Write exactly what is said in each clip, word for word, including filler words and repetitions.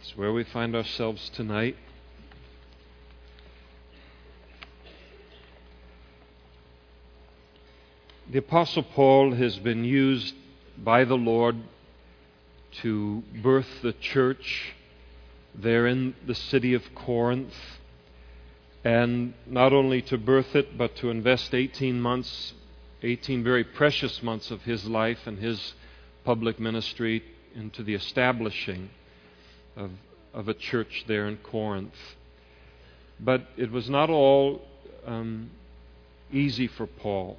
It's where we find ourselves tonight. The Apostle Paul has been used by the Lord to birth the church there in the city of Corinth, and not only to birth it, but to invest eighteen months, eighteen very precious months of his life and his public ministry into the establishing of, of a church there in Corinth. But it was not all um, easy for Paul,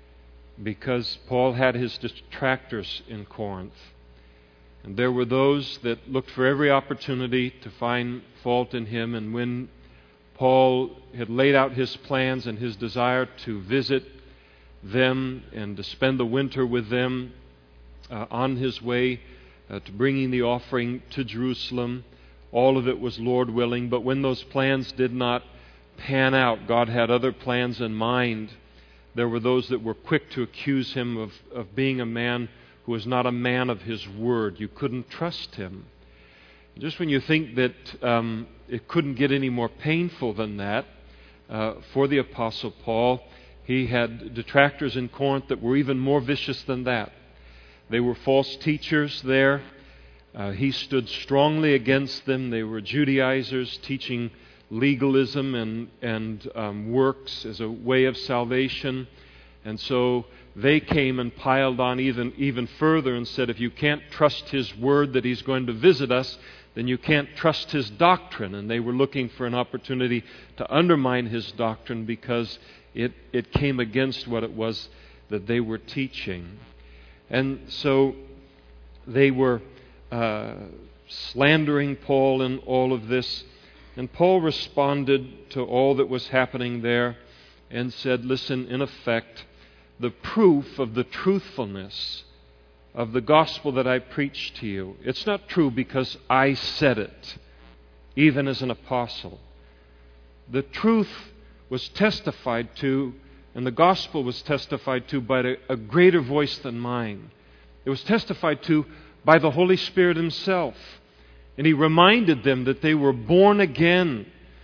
because Paul had his detractors in Corinth. And there were those that looked for every opportunity to find fault in him. And when Paul had laid out his plans and his desire to visit them and to spend the winter with them uh, on his way uh, to bringing the offering to Jerusalem, all of it was Lord willing. But when those plans did not pan out, God had other plans in mind. There were those that were quick to accuse him of, of being a man who was not a man of his word. You couldn't trust him. Just when you think that um, it couldn't get any more painful than that uh, for the Apostle Paul, he had detractors in Corinth that were even more vicious than that. They were false teachers there. Uh, he stood strongly against them. They were Judaizers teaching legalism and, and um, works as a way of salvation. And so they came and piled on even, even further and said, if you can't trust his word that he's going to visit us, then you can't trust his doctrine. And they were looking for an opportunity to undermine his doctrine because it, it came against what it was that they were teaching. And so they were uh, slandering Paul in all of this. And Paul responded to all that was happening there and said, listen, in effect, the proof of the truthfulness of the gospel that I preached to you, it's not true because I said it, even as an apostle. The truth was testified to, and the gospel was testified to by a greater voice than mine. It was testified to by the Holy Spirit Himself. And He reminded them that they were born again,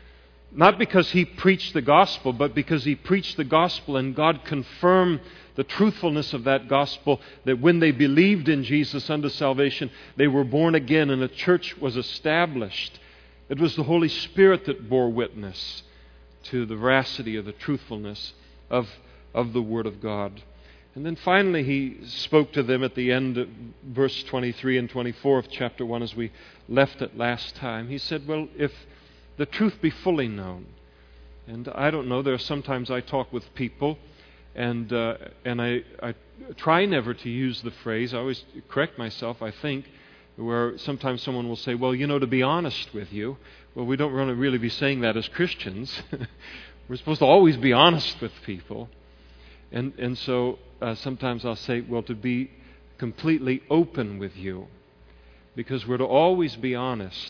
not because He preached the gospel, but because He preached the gospel and God confirmed the truthfulness of that gospel, that when they believed in Jesus unto salvation, they were born again and a church was established. It was the Holy Spirit that bore witness to the veracity of the truthfulness of, of the Word of God. And then finally He spoke to them at the end of verse twenty-three and twenty-four of chapter one as we left it last time. He said, well, if the truth be fully known, and I don't know, there are sometimes I talk with people and uh, and I, I try never to use the phrase, I always correct myself, I think, where sometimes someone will say, well, you know, to be honest with you. Well, we don't want to really be saying that as Christians. We're supposed to always be honest with people. And and so uh, sometimes I'll say, well, to be completely open with you, because we're to always be honest,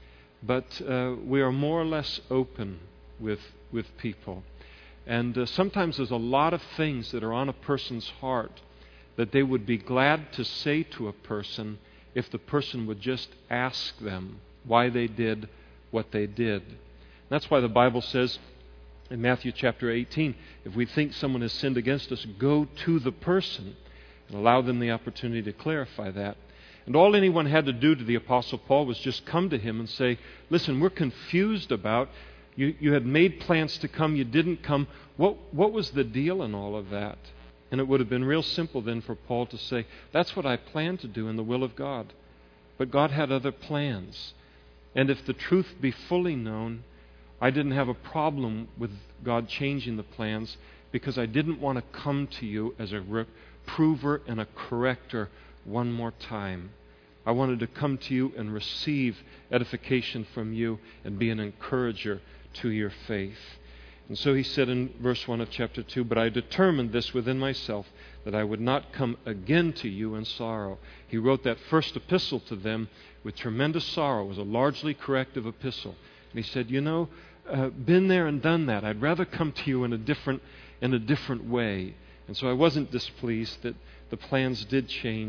but uh, we are more or less open with with people. And uh, sometimes there's a lot of things that are on a person's heart that they would be glad to say to a person if the person would just ask them why they did what they did. That's why the Bible says in Matthew chapter eighteen, if we think someone has sinned against us, go to the person and allow them the opportunity to clarify that. And all anyone had to do to the Apostle Paul was just come to him and say, listen, we're confused about, you, you had made plans to come, you didn't come. What, what was the deal in all of that? And it would have been real simple then for Paul to say, that's what I planned to do in the will of God. But God had other plans. And if the truth be fully known, I didn't have a problem with God changing the plans because I didn't want to come to you as a reprover and a corrector one more time. I wanted to come to you and receive edification from you and be an encourager to your faith. And so he said in verse one of chapter two, but I determined this within myself, that I would not come again to you in sorrow. He wrote that first epistle to them with tremendous sorrow. It was a largely corrective epistle. And he said, you know, uh, been there and done that. I'd rather come to you in a different in a different way. And so I wasn't displeased that the plans did change,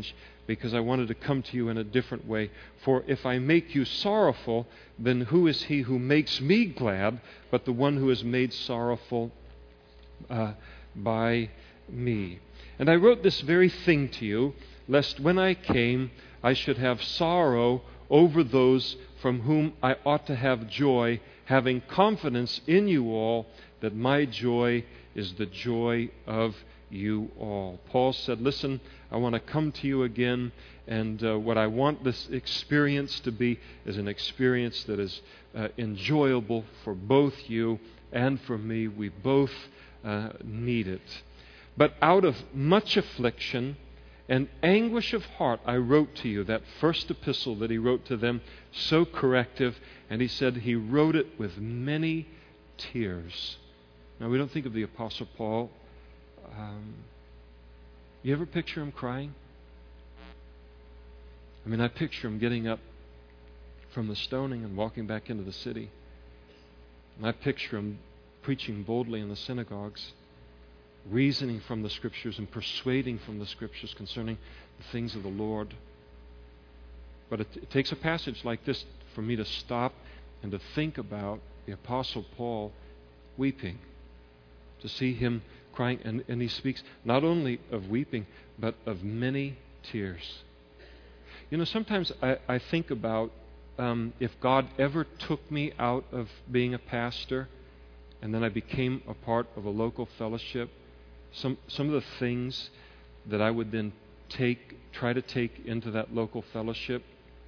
because I wanted to come to you in a different way. For if I make you sorrowful, then who is he who makes me glad but the one who is made sorrowful uh, by me? And I wrote this very thing to you, lest when I came I should have sorrow over those from whom I ought to have joy, having confidence in you all that my joy is the joy of you all. Paul said, listen, I want to come to you again, and uh, what I want this experience to be is an experience that is uh, enjoyable for both you and for me. We both uh, need it. But out of much affliction and anguish of heart, I wrote to you, that first epistle that he wrote to them, so corrective, and he said he wrote it with many tears. Now, we don't think of the Apostle Paul. Um, you ever picture him crying? I mean, I picture him getting up from the stoning and walking back into the city. And I picture him preaching boldly in the synagogues, reasoning from the Scriptures and persuading from the Scriptures concerning the things of the Lord. But it, it takes a passage like this for me to stop and to think about the Apostle Paul weeping, to see him crying. And, and he speaks not only of weeping, but of many tears. You know, sometimes I, I think about um, if God ever took me out of being a pastor and then I became a part of a local fellowship, some some of the things that I would then take, try to take into that local fellowship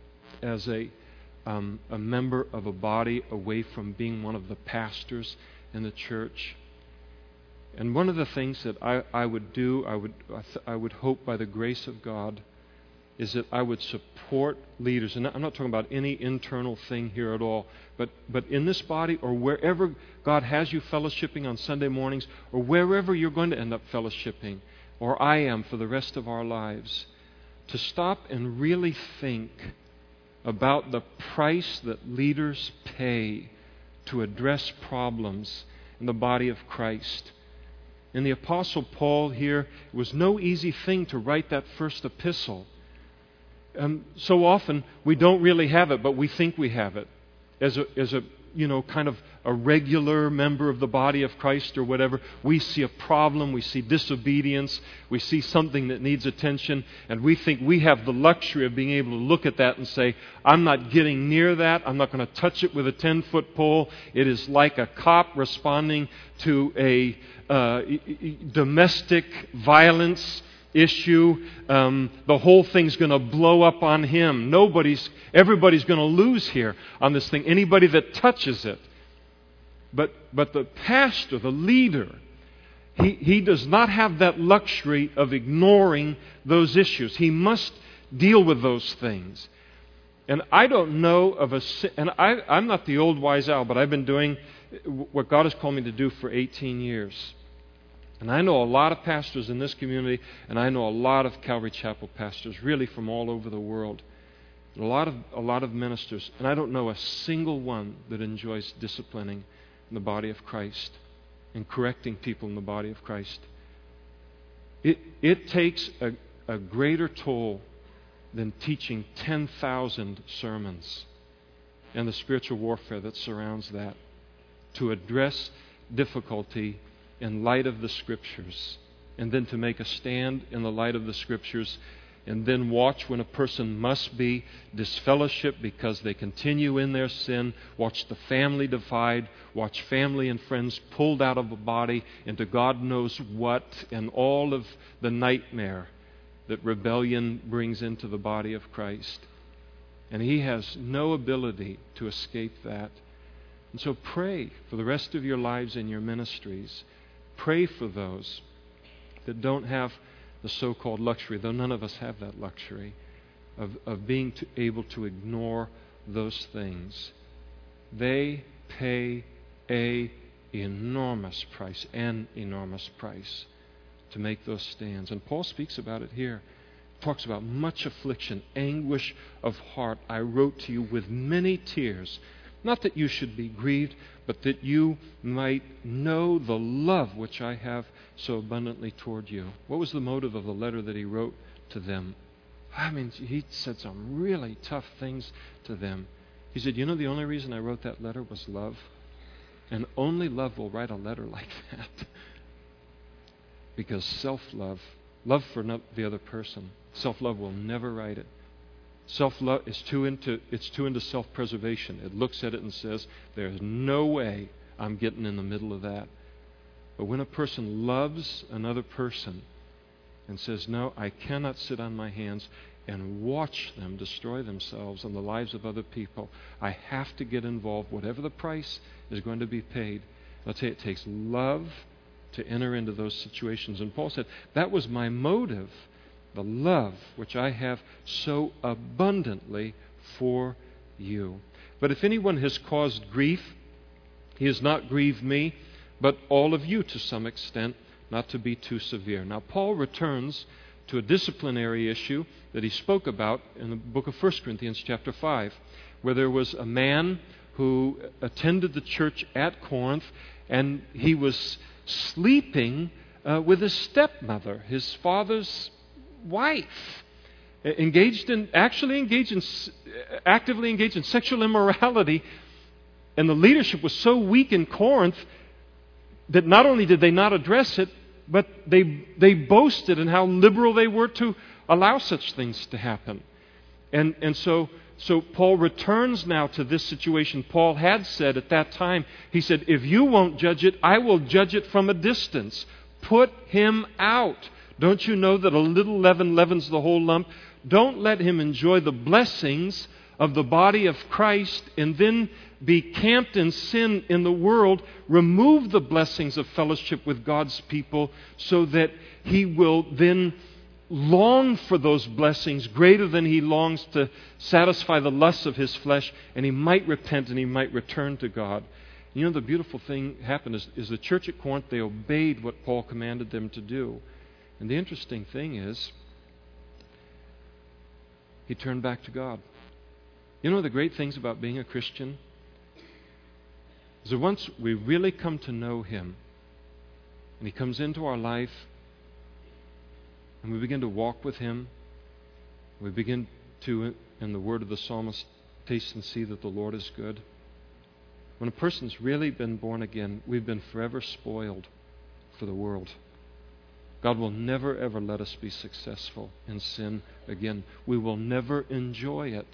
as a um, a member of a body away from being one of the pastors in the church. And one of the things that I, I would do, I would I, th- I would hope by the grace of God, is that I would support leaders. And I'm not talking about any internal thing here at all, but but in this body or wherever God has you fellowshipping on Sunday mornings, or wherever you're going to end up fellowshipping, or I am for the rest of our lives, to stop and really think about the price that leaders pay to address problems in the body of Christ. And the Apostle Paul here, it was no easy thing to write that first epistle. Um, so often we don't really have it, but we think we have it. As a, as a, you know, kind of a regular member of the body of Christ or whatever, we see a problem, we see disobedience, we see something that needs attention, and we think we have the luxury of being able to look at that and say, I'm not getting near that, I'm not going to touch it with a ten-foot pole. It is like a cop responding to a uh, domestic violence issue. Um, the whole thing's going to blow up on him. Nobody's, everybody's going to lose here on this thing. Anybody that touches it. But but the pastor, the leader, he he does not have that luxury of ignoring those issues. He must deal with those things. And I don't know of a, and I I'm not the old wise owl, but I've been doing what God has called me to do for eighteen years. And I know a lot of pastors in this community, and I know a lot of Calvary Chapel pastors, really from all over the world. A lot of a lot of ministers, and I don't know a single one that enjoys disciplining in the body of Christ and correcting people in the body of Christ. It it takes a, a greater toll than teaching ten thousand sermons and the spiritual warfare that surrounds that to address difficulty in light of the Scriptures, and then to make a stand in the light of the Scriptures, and then watch when a person must be disfellowshipped because they continue in their sin, watch the family divide, watch family and friends pulled out of a body into God knows what, and all of the nightmare that rebellion brings into the body of Christ. And he has no ability to escape that. And so pray for the rest of your lives and your ministries. Pray for those that don't have the so-called luxury, though none of us have that luxury, of, of being to, able to ignore those things. They pay a enormous price, an enormous price, to make those stands. And Paul speaks about it here. He talks about much affliction, anguish of heart. I wrote to you with many tears. Not that you should be grieved, but that you might know the love which I have so abundantly toward you. What was the motive of the letter that he wrote to them? I mean, he said some really tough things to them. He said, you know, the only reason I wrote that letter was love. And only love will write a letter like that. Because self-love, love for not the other person, self-love will never write it. Self-love is too into, it's too into self-preservation. It looks at it and says, there's no way I'm getting in the middle of that. But when a person loves another person and says, no, I cannot sit on my hands and watch them destroy themselves and the lives of other people. I have to get involved, whatever the price is going to be paid. I'll tell you, it takes love to enter into those situations. And Paul said, that was my motive, the love which I have so abundantly for you. But if anyone has caused grief, he has not grieved me, but all of you to some extent, not to be too severe. Now, Paul returns to a disciplinary issue that he spoke about in the book of First Corinthians chapter five, where there was a man who attended the church at Corinth, and he was sleeping uh, with his stepmother, his father's wife, engaged in, actually engaged in, actively engaged in sexual immorality. And the leadership was so weak in Corinth that not only did they not address it, but they they boasted in how liberal they were to allow such things to happen. And and so so Paul returns now to this situation. Paul had said at that time, he said, if you won't judge it, I will judge it from a distance. Put him out. Don't you know that a little leaven leavens the whole lump? Don't let him enjoy the blessings of the body of Christ and then be camped in sin in the world. Remove the blessings of fellowship with God's people so that he will then long for those blessings greater than he longs to satisfy the lusts of his flesh, and he might repent and he might return to God. You know, the beautiful thing happened is, is the church at Corinth, they obeyed what Paul commanded them to do. And the interesting thing is, he turned back to God. You know, the great things about being a Christian is that once we really come to know him, and he comes into our life, and we begin to walk with him, we begin to, in the word of the psalmist, taste and see that the Lord is good. When a person's really been born again, we've been forever spoiled for the world. God will never, ever let us be successful in sin again. We will never enjoy it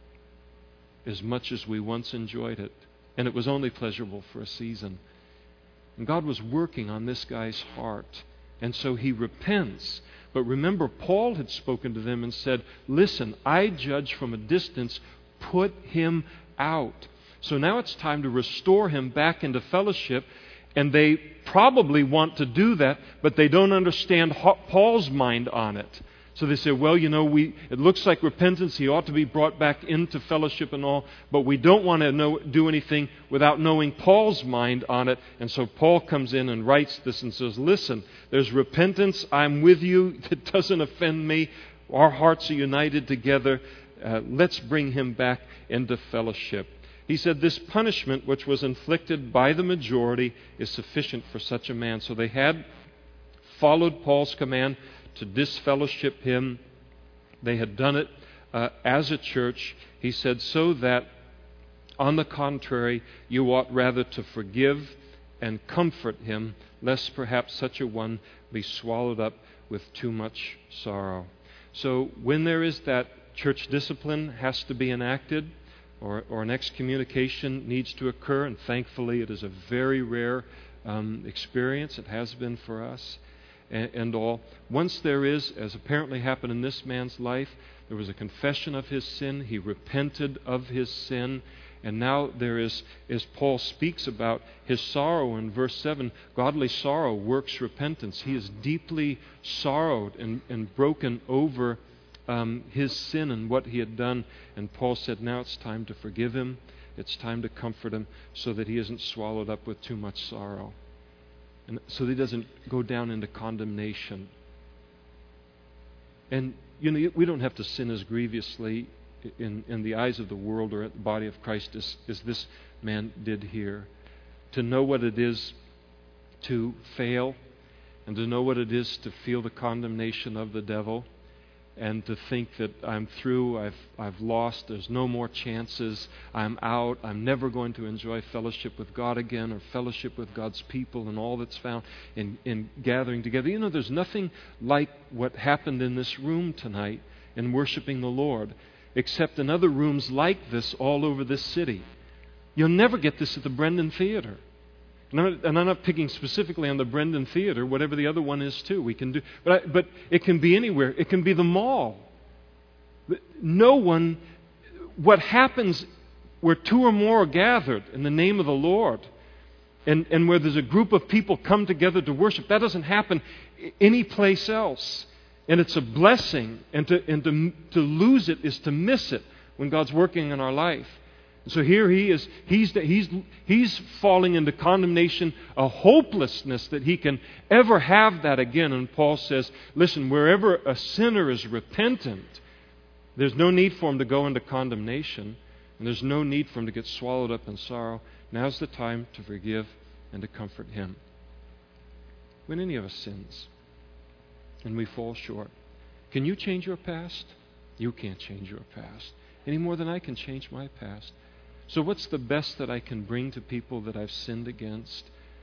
as much as we once enjoyed it. And it was only pleasurable for a season. And God was working on this guy's heart. And so he repents. But remember, Paul had spoken to them and said, listen, I judge from a distance. Put him out. So now it's time to restore him back into fellowship. And they probably want to do that, but they don't understand Paul's mind on it. So they say, well, you know, we it looks like repentance. He ought to be brought back into fellowship and all, but we don't want to know, do anything without knowing Paul's mind on it. And so Paul comes in and writes this and says, listen, there's repentance. I'm with you. It doesn't offend me. Our hearts are united together. Uh, let's bring him back into fellowship. He said, this punishment which was inflicted by the majority is sufficient for such a man. So they had followed Paul's command to disfellowship him. They had done it uh, as a church. He said, so that, on the contrary, you ought rather to forgive and comfort him, lest perhaps such a one be swallowed up with too much sorrow. So when there is that church discipline has to be enacted, or, or an excommunication needs to occur, and thankfully it is a very rare um, experience. It has been for us. And all. Once there is, as apparently happened in this man's life, there was a confession of his sin. He repented of his sin. And now there is, as Paul speaks about his sorrow in verse seven, godly sorrow works repentance. He is deeply sorrowed and, and broken over um, his sin and what he had done. And Paul said, now it's time to forgive him. It's time to comfort him so that he isn't swallowed up with too much sorrow. And so that he doesn't go down into condemnation. And, you know, we don't have to sin as grievously in, in the eyes of the world or at the body of Christ as, as this man did here. To know what it is to fail and to know what it is to feel the condemnation of the devil and to think that I'm through, I've I've lost, there's no more chances, I'm out, I'm never going to enjoy fellowship with God again or fellowship with God's people and all that's found in, in gathering together. You know, there's nothing like what happened in this room tonight in worshiping the Lord, except in other rooms like this all over this city. You'll never get this at the Brendan Theater. And I'm, and I'm not picking specifically on the Brendan Theater, whatever the other one is too. We can do, but I, but it can be anywhere. It can be the mall. No one. What happens where two or more are gathered in the name of the Lord, and and where there's a group of people come together to worship, that doesn't happen any place else. And it's a blessing. And to and to to lose it is to miss it when God's working in our life. So here he is, he's, he's, he's falling into condemnation, a hopelessness that he can ever have that again. And Paul says, listen, wherever a sinner is repentant, there's no need for him to go into condemnation, and there's no need for him to get swallowed up in sorrow. Now's the time to forgive and to comfort him. When any of us sins and we fall short, can you change your past? You can't change your past any more than I can change my past. So what's the best that I can bring to people that I've sinned against?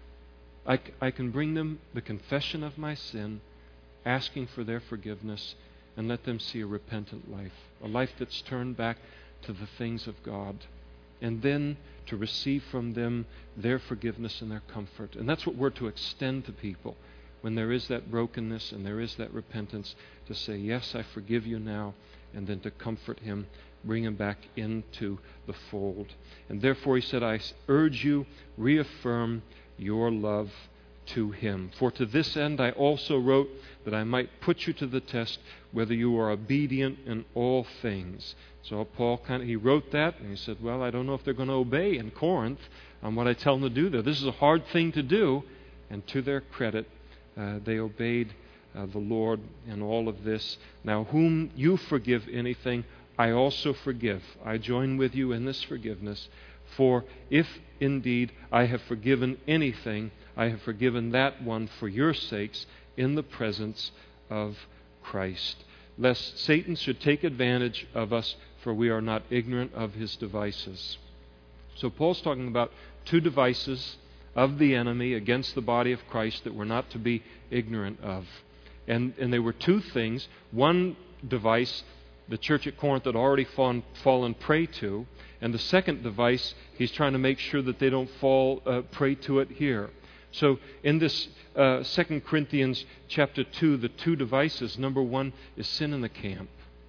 I, I can bring them the confession of my sin, asking for their forgiveness, and let them see a repentant life, a life that's turned back to the things of God, and then to receive from them their forgiveness and their comfort. And that's what we're to extend to people when there is that brokenness and there is that repentance, to say, yes, I forgive you now, and then to comfort him, bring him back into the fold. And therefore he said, I urge you, reaffirm your love to him. For to this end I also wrote, that I might put you to the test whether you are obedient in all things. So Paul kind of, he wrote that, and he said, well, I don't know if they're going to obey in Corinth on what I tell them to do there. This is a hard thing to do. And to their credit, uh, they obeyed uh, the Lord in all of this. Now, whom you forgive anything, I also forgive. I join with you in this forgiveness. For if indeed I have forgiven anything, I have forgiven that one for your sakes in the presence of Christ, lest Satan should take advantage of us, for we are not ignorant of his devices. So Paul's talking about two devices of the enemy against the body of Christ that we're not to be ignorant of. And, and they were two things. One device the church at Corinth had already fallen, fallen prey to. And the second device, he's trying to make sure that they don't fall uh, prey to it here. So in this uh, Second Corinthians chapter two, the two devices, number one is sin in the camp.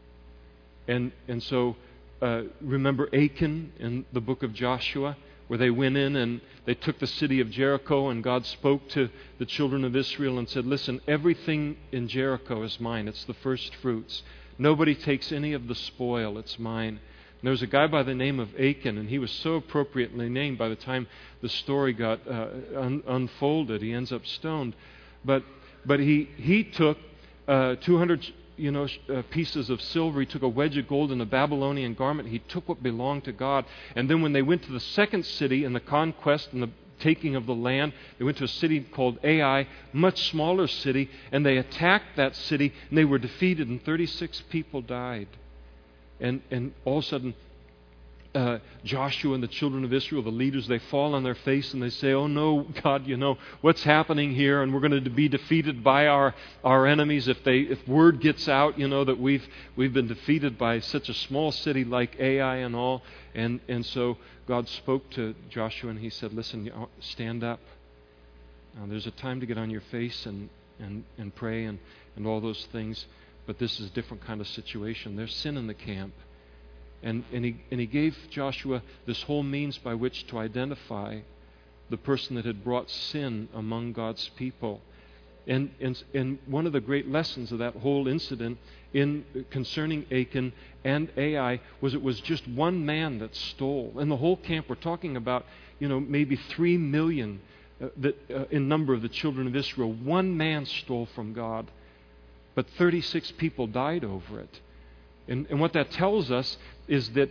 And, and so uh, remember Achan in the book of Joshua, where they went in and they took the city of Jericho, and God spoke to the children of Israel and said, listen, everything in Jericho is mine. It's the first fruits. Nobody takes any of the spoil. It's mine. And there was a guy by the name of Achan, and he was so appropriately named by the time the story got uh, un- unfolded. He ends up stoned. But but he, he took uh, two hundred you know, uh, pieces of silver. He took a wedge of gold and a Babylonian garment. He took what belonged to God. And then when they went to the second city in the conquest and the taking of the land, they went to a city called Ai, much smaller city, and they attacked that city, and they were defeated, and thirty-six people died. And and all of a sudden, uh, Joshua and the children of Israel, the leaders, they fall on their face and they say, oh no, God, you know, what's happening here? And we're going to be defeated by our, our enemies if they if word gets out, you know, that we've we've been defeated by such a small city like Ai and all. And and so God spoke to Joshua and he said, listen, stand up. Now, there's a time to get on your face and, and, and pray and, and all those things, but this is a different kind of situation. There's sin in the camp. And, and, he, and he gave Joshua this whole means by which to identify the person that had brought sin among God's people. And, and, and one of the great lessons of that whole incident in concerning Achan and Ai was it was just one man that stole. In the whole camp, we're talking about, you know, maybe three million uh, that, uh, in number of the children of Israel. One man stole from God, but thirty-six people died over it. And, and what that tells us is that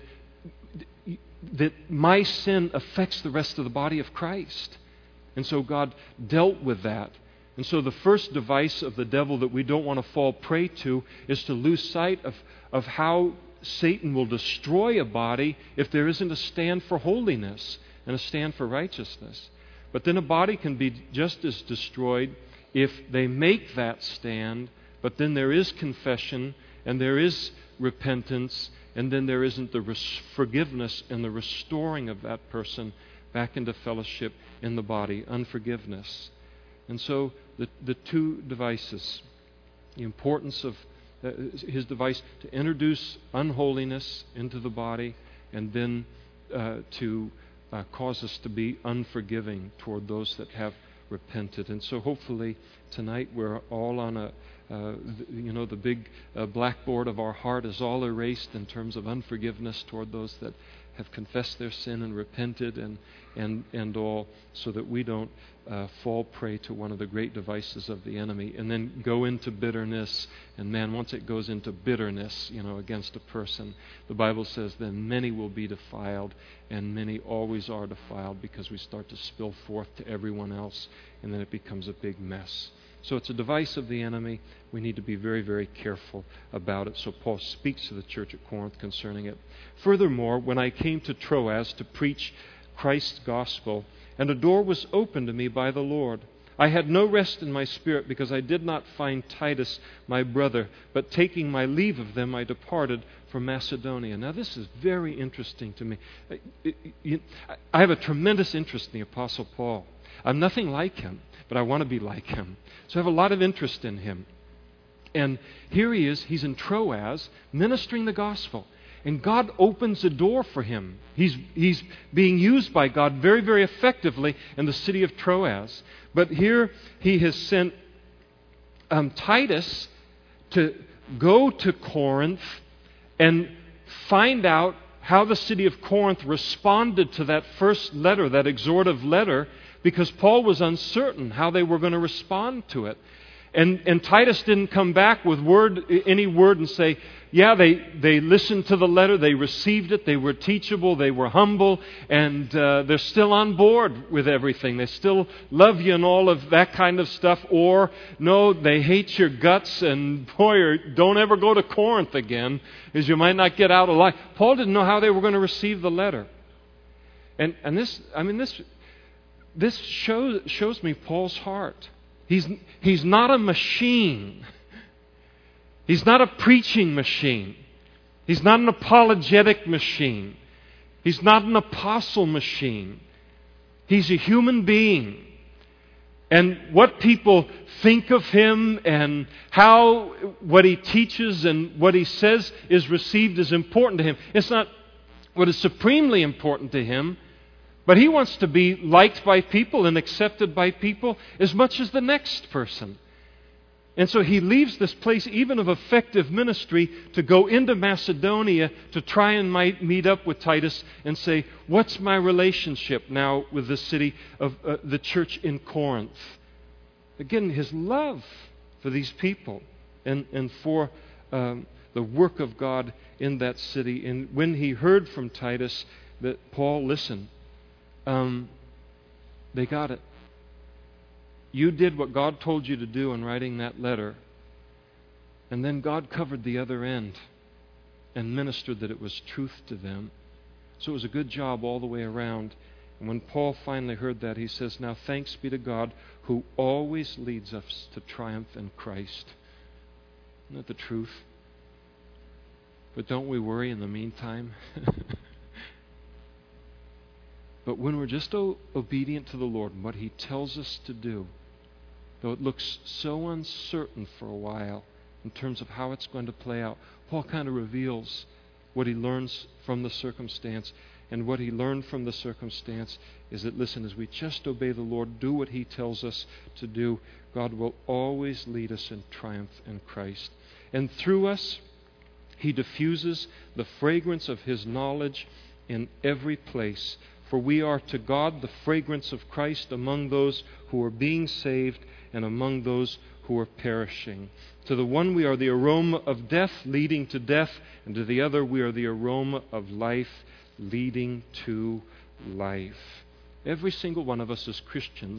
that my sin affects the rest of the body of Christ. And so God dealt with that. And so the first device of the devil that we don't want to fall prey to is to lose sight of, of how Satan will destroy a body if there isn't a stand for holiness and a stand for righteousness. But then a body can be just as destroyed if they make that stand, but then there is confession and there is repentance, and then there isn't the res- forgiveness and the restoring of that person back into fellowship in the body, unforgiveness. And so the, the two devices, the importance of uh, his device to introduce unholiness into the body, and then uh, to uh, cause us to be unforgiving toward those that have repented. And so hopefully tonight we're all on a, uh, you know, the big uh, blackboard of our heart is all erased in terms of unforgiveness toward those that have confessed their sin and repented, and and and all, so that we don't uh, fall prey to one of the great devices of the enemy, and then go into bitterness. And man, once it goes into bitterness, you know, against a person, the Bible says then many will be defiled, and many always are defiled, because we start to spill forth to everyone else, and then it becomes a big mess. So it's a device of the enemy. We need to be very, very careful about it. So Paul speaks to the church at Corinth concerning it. Furthermore, when I came to Troas to preach Christ's gospel, and a door was opened to me by the Lord, I had no rest in my spirit, because I did not find Titus, my brother, but taking my leave of them, I departed for Macedonia. Now, this is very interesting to me. I have a tremendous interest in the Apostle Paul. I'm nothing like him, but I want to be like him. So I have a lot of interest in him. And here he is, he's in Troas, ministering the gospel. And God opens a door for him. He's, he's being used by God very, very effectively in the city of Troas. But here he has sent um, Titus to go to Corinth and find out how the city of Corinth responded to that first letter, that exhortive letter, because Paul was uncertain how they were going to respond to it. And, and Titus didn't come back with word, any word and say, yeah, they, they listened to the letter, they received it, they were teachable, they were humble, and uh, they're still on board with everything. They still love you and all of that kind of stuff. Or, no, they hate your guts, and boy, don't ever go to Corinth again, because you might not get out alive. Paul didn't know how they were going to receive the letter. And, and this, I mean, this... This shows, shows me Paul's heart. He's, he's not a machine. He's not a preaching machine. He's not an apologetic machine. He's not an apostle machine. He's a human being. And what people think of him and how what he teaches and what he says is received is important to him. It's not what is supremely important to him. But he wants to be liked by people and accepted by people as much as the next person. And so he leaves this place even of effective ministry to go into Macedonia to try and might meet up with Titus and say, what's my relationship now with the city of uh, the church in Corinth? Again, his love for these people and, and for um, the work of God in that city. And when he heard from Titus that Paul listened, Um, they got it. You did what God told you to do in writing that letter. And then God covered the other end and ministered that it was truth to them. So it was a good job all the way around. And when Paul finally heard that, he says, now thanks be to God who always leads us to triumph in Christ. Isn't that the truth? But don't we worry in the meantime? But when we're just o- obedient to the Lord and what He tells us to do, though it looks so uncertain for a while in terms of how it's going to play out, Paul kind of reveals what he learns from the circumstance. And what he learned from the circumstance is that, listen, as we just obey the Lord, do what He tells us to do, God will always lead us in triumph in Christ. And through us, He diffuses the fragrance of His knowledge in every place. For we are to God the fragrance of Christ among those who are being saved and among those who are perishing. To the one we are the aroma of death leading to death, and to the other we are the aroma of life leading to life. Every single one of us as Christians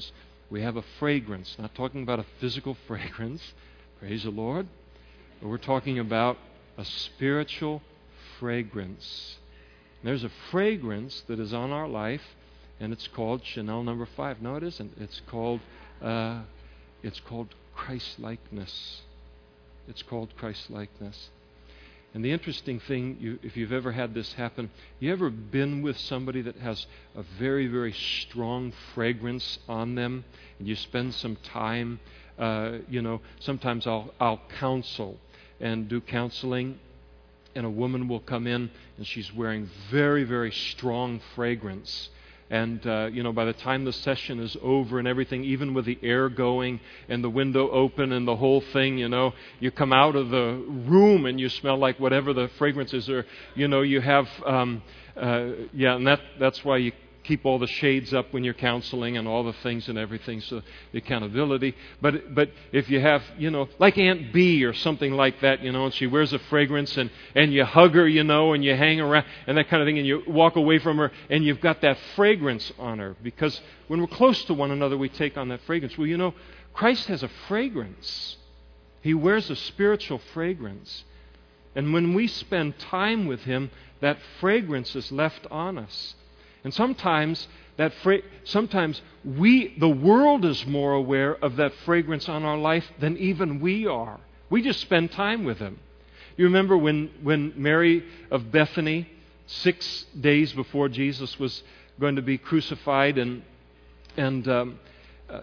We have a fragrance, not talking about a physical fragrance, praise the Lord, but we're talking about a spiritual fragrance. There's a fragrance that is on our life, and it's called Chanel number five. No, it isn't. It's called uh, it's called Christ-likeness. It's called Christ-likeness. And the interesting thing, you, if you've ever had this happen, you ever been with somebody that has a very, very strong fragrance on them, and you spend some time, uh, you know, sometimes I'll, I'll counsel and do counseling, and a woman will come in, and she's wearing very, very strong fragrance. And, uh, you know, by the time the session is over and everything, even with the air going and the window open and the whole thing, you know, you come out of the room and you smell like whatever the fragrance is. Or, you know, you have, um, uh, yeah, and that that's why you keep all the shades up when you're counseling and all the things and everything, so the accountability. But but if you have, you know, like Aunt Bee or something like that, you know, and she wears a fragrance and, and you hug her, you know, and you hang around and that kind of thing, and you walk away from her and you've got that fragrance on her. Because when we're close to one another, we take on that fragrance. Well, you know, Christ has a fragrance. He wears a spiritual fragrance. And when we spend time with Him, that fragrance is left on us. And sometimes that fra- sometimes we, the world is more aware of that fragrance on our life than even we are. We just spend time with Him. You remember when, when Mary of Bethany, six days before Jesus was going to be crucified, and and um, uh,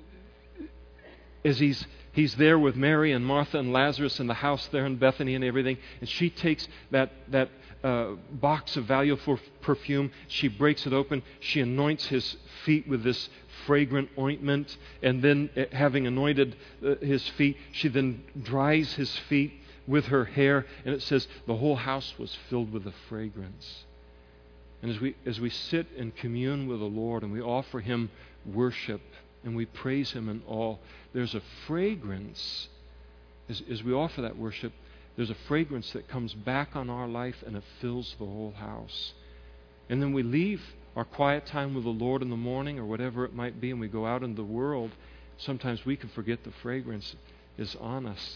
as he's he's there with Mary and Martha and Lazarus in the house there in Bethany and everything, and she takes that that. Uh, box of valuable perfume. She breaks it open. She anoints His feet with this fragrant ointment. And then, uh, having anointed uh, His feet, she then dries His feet with her hair. And it says the whole house was filled with the fragrance. And as we as we sit and commune with the Lord and we offer Him worship and we praise Him in all, there's a fragrance as, as we offer that worship. There's a fragrance that comes back on our life and it fills the whole house. And then we leave our quiet time with the Lord in the morning or whatever it might be, and we go out in the world. Sometimes we can forget the fragrance is on us.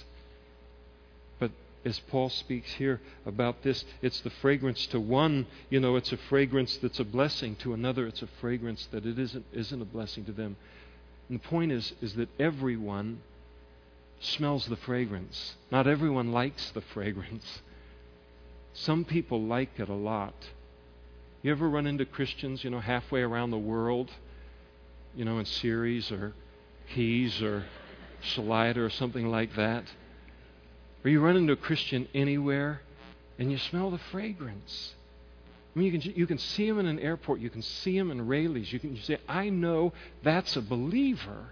But as Paul speaks here about this, it's the fragrance to one, you know, it's a fragrance that's a blessing. To another, it's a fragrance that it isn't isn't a blessing to them. And the point is, is that everyone smells the fragrance. Not everyone likes the fragrance. Some people like it a lot. You ever run into Christians, you know, halfway around the world, you know, in Ceres or Keys or Salida or something like that? Or you run into a Christian anywhere and you smell the fragrance. I mean, you can you can see him in an airport. You can see him in Rayleigh's. You can you say, I know that's a believer.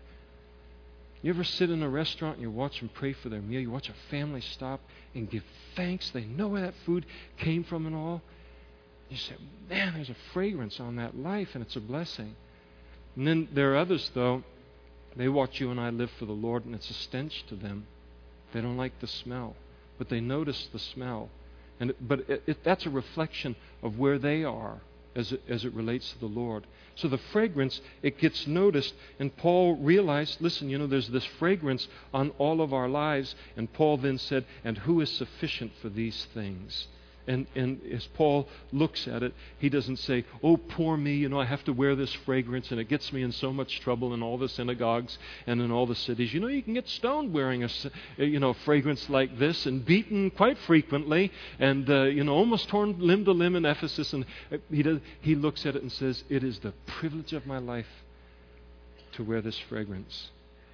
You ever sit in a restaurant and you watch them pray for their meal? You watch a family stop and give thanks. They know where that food came from and all. You say, man, there's a fragrance on that life, and it's a blessing. And then there are others, though, they watch you and I live for the Lord, and it's a stench to them. They don't like the smell, but they notice the smell. And it, But it, it, that's a reflection of where they are as it, as it relates to the Lord. So the fragrance, it gets noticed. And Paul realized, listen, you know, there's this fragrance on all of our lives. And Paul then said, and who is sufficient for these things? And and as Paul looks at it, he doesn't say, oh, poor me, you know, I have to wear this fragrance and it gets me in so much trouble in all the synagogues and in all the cities. You know, you can get stoned wearing a, you know, fragrance like this and beaten quite frequently and, uh, you know, almost torn limb to limb in Ephesus. And he, does, he looks at it and says, it is the privilege of my life to wear this fragrance.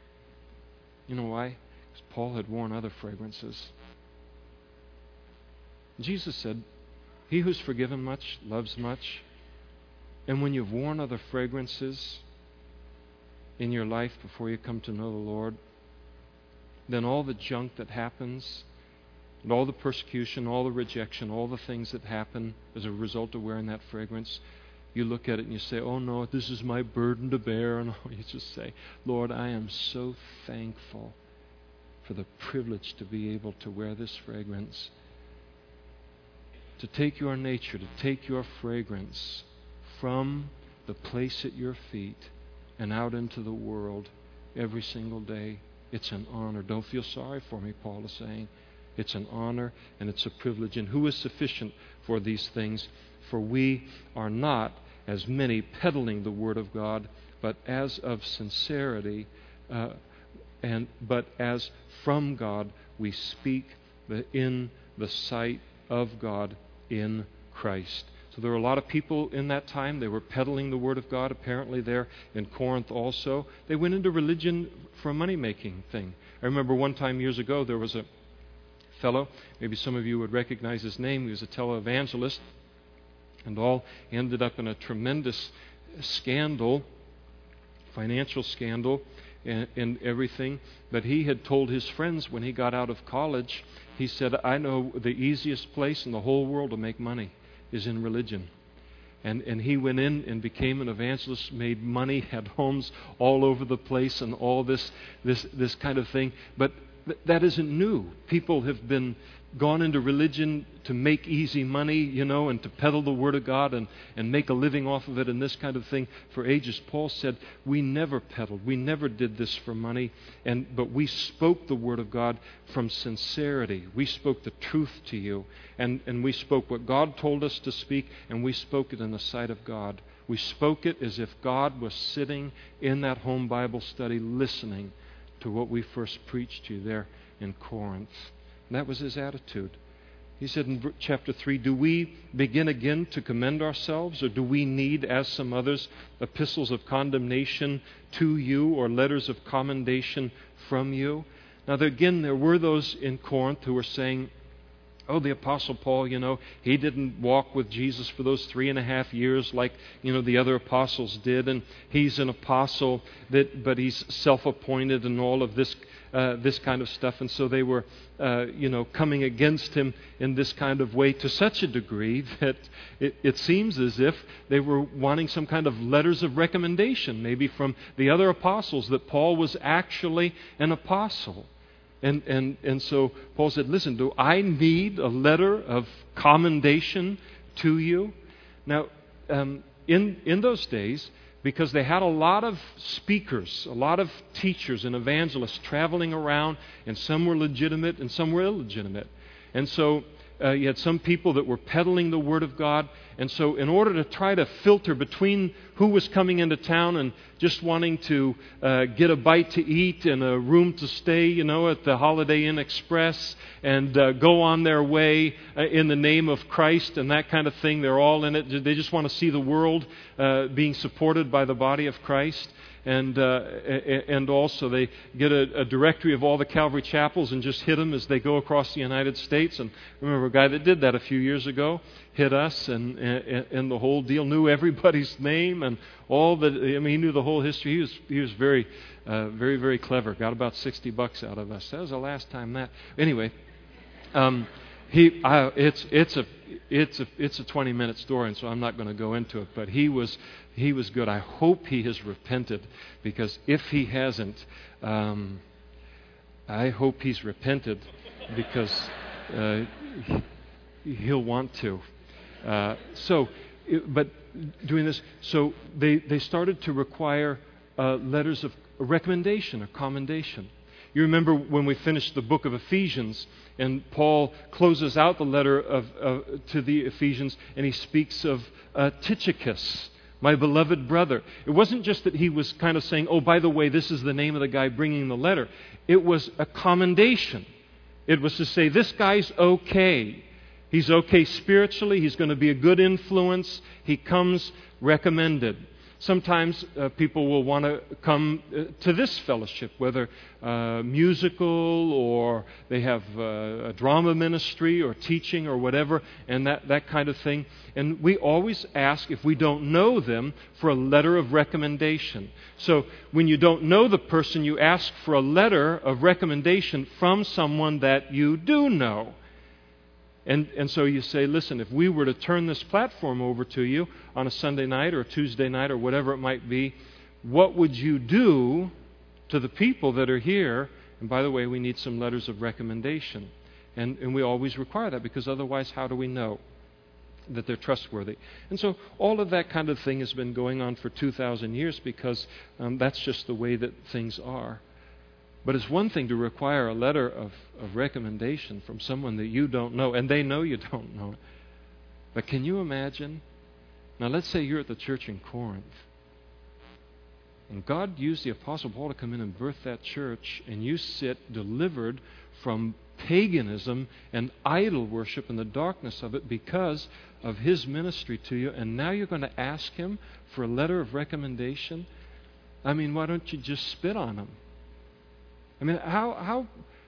You know why? Because Paul had worn other fragrances. Jesus said, he who's forgiven much loves much. And when you've worn other fragrances in your life before you come to know the Lord, then all the junk that happens, and all the persecution, all the rejection, all the things that happen as a result of wearing that fragrance, you look at it and you say, oh no, this is my burden to bear. And you just say, Lord, I am so thankful for the privilege to be able to wear this fragrance. To take your nature, to take your fragrance from the place at your feet and out into the world every single day. It's an honor. Don't feel sorry for me, Paul is saying. It's an honor and it's a privilege. And who is sufficient for these things? For we are not, as many, peddling the Word of God, but as of sincerity, uh, and but as from God we speak the, in the sight of God in Christ. So there were a lot of people in that time. They were peddling the Word of God, apparently there in Corinth also. They went into religion for a money-making thing. I remember one time years ago there was a fellow, maybe some of you would recognize his name. He was a televangelist, and all ended up in a tremendous scandal, financial scandal, and, and everything. But he had told his friends when he got out of college, he said, I know the easiest place in the whole world to make money is in religion. And and he went in and became an evangelist, made money, had homes all over the place, and all this this this kind of thing. But th- that isn't new. People have been gone into religion to make easy money, you know, and to peddle the Word of God and, and make a living off of it and this kind of thing for ages. Paul said, we never peddled. We never did this for money, and but we spoke the Word of God from sincerity. We spoke the truth to you, and, and we spoke what God told us to speak, and we spoke it in the sight of God. We spoke it as if God was sitting in that home Bible study listening to what we first preached to you there in Corinth. And that was his attitude. He said in chapter three, do we begin again to commend ourselves, or do we need, as some others, epistles of condemnation to you or letters of commendation from you? Now, there, again, there were those in Corinth who were saying, oh, the Apostle Paul, you know, he didn't walk with Jesus for those three and a half years like, you know, the other apostles did, and he's an apostle, that, but he's self-appointed and all of this Uh, this kind of stuff. And so they were, uh, you know, coming against him in this kind of way to such a degree that it, it seems as if they were wanting some kind of letters of recommendation, maybe from the other apostles, that Paul was actually an apostle. And, and, and so Paul said, listen, do I need a letter of commendation to you? Now, um, in, in those days, because they had a lot of speakers, a lot of teachers and evangelists traveling around, and some were legitimate and some were illegitimate. And so uh, you had some people that were peddling the Word of God. And so in order to try to filter between who was coming into town and just wanting to uh, get a bite to eat and a room to stay, you know, at the Holiday Inn Express, and uh, go on their way uh, in the name of Christ and that kind of thing. They're all in it. They just want to see the world uh, being supported by the body of Christ. And uh, and also they get a, a directory of all the Calvary chapels and just hit them as they go across the United States. And I remember a guy that did that a few years ago, hit us, and and, and the whole deal, knew everybody's name and all the. I mean, he knew the whole history. He was he was very, uh, very very clever. Got about sixty bucks out of us. That was the last time that. Anyway, um, he I, it's it's a it's a it's a twenty minute story, and so I'm not going to go into it. But he was. He was good. I hope he has repented, because if he hasn't, um, I hope he's repented, because uh, he'll want to. Uh, so, but doing this, so they, they started to require uh, letters of recommendation or commendation. You remember when we finished the book of Ephesians, and Paul closes out the letter of, of to the Ephesians, and he speaks of uh, Tychicus, my beloved brother. It wasn't just that he was kind of saying, oh, by the way, this is the name of the guy bringing the letter. It was a commendation. It was to say, this guy's okay. He's okay spiritually. He's going to be a good influence. He comes recommended. Sometimes uh, people will want to come uh, to this fellowship, whether uh, musical or they have uh, a drama ministry or teaching or whatever, and that, that kind of thing. And we always ask, if we don't know them, for a letter of recommendation. So when you don't know the person, you ask for a letter of recommendation from someone that you do know. And and so you say, listen, if we were to turn this platform over to you on a Sunday night or a Tuesday night or whatever it might be, what would you do to the people that are here? And by the way, we need some letters of recommendation. And, and we always require that, because otherwise, how do we know? that they're trustworthy. And so all of that kind of thing has been going on for two thousand years because um, that's just the way that things are. But it's one thing to require a letter of, of recommendation from someone that you don't know, and they know you don't know. But can you imagine? Now let's say you're at the church in Corinth, and God used the Apostle Paul to come in and birth that church, and you sit delivered from paganism and idol worship and the darkness of it because of his ministry to you, and now you're going to ask him for a letter of recommendation? I mean, why don't you just spit on him? I mean, how how